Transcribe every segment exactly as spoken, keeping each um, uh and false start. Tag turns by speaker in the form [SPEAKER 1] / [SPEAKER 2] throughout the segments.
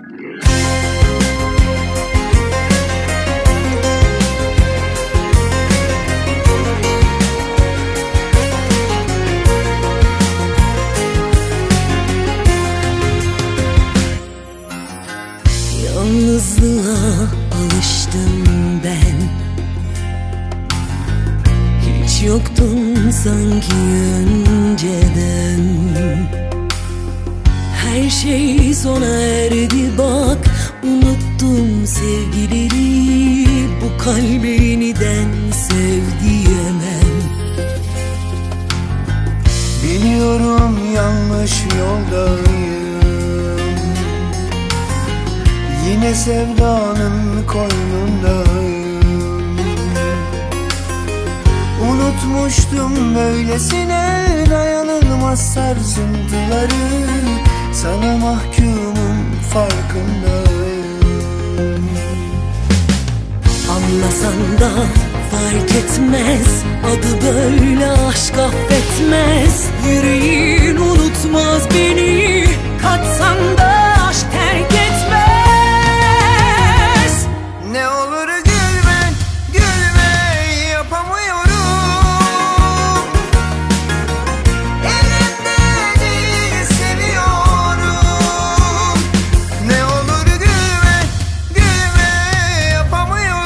[SPEAKER 1] Yalnızlığa alıştım ben, hiç yoktun sanki önceden. Her şey sona erdi bak, unuttum sevgileri. Bu kalbe yeniden sev diyemem.
[SPEAKER 2] Biliyorum yanlış yoldayım, yine sevdanın koynundayım. Unutmuştum böylesine dayanılmaz sarsıntıları. Sana mahkumum farkındayım.
[SPEAKER 1] Anlasan da fark etmez, adı böyle aşk affetmez. Yüreğin unutmaz beni, kaçsan da aşk terk etmez.
[SPEAKER 2] Ne olur gülme, gülme, yapamıyorum. Elinde değil seviyorum. Ne olur gülme, gülme, yapamıyorum.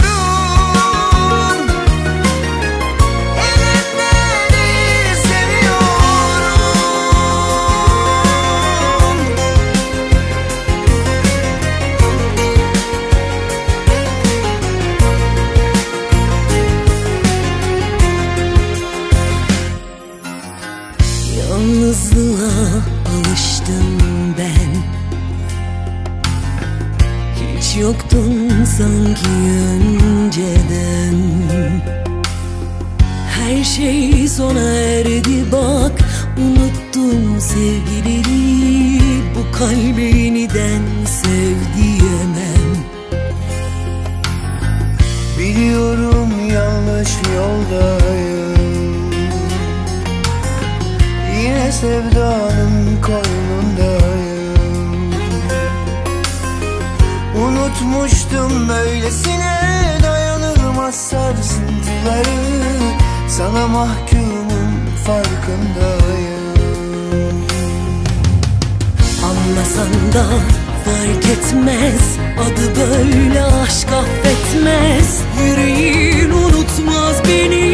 [SPEAKER 2] Elinde değil seviyorum.
[SPEAKER 1] Yalnızlığa alıştım ben, hiç yoktun sanki önceden. Her şey sona erdi bak, unuttum sevgileri. Bu kalbe yeniden sev diyemem.
[SPEAKER 2] Biliyorum yanlış yoldayım, yine sevdanın koynundayım. Unutmuştum böylesine dayanılmaz sarsıntıları. Sana mahkumum farkındayım.
[SPEAKER 1] Anlasan da fark etmez, adı böyle aşk affetmez. Yüreğin unutmaz beni,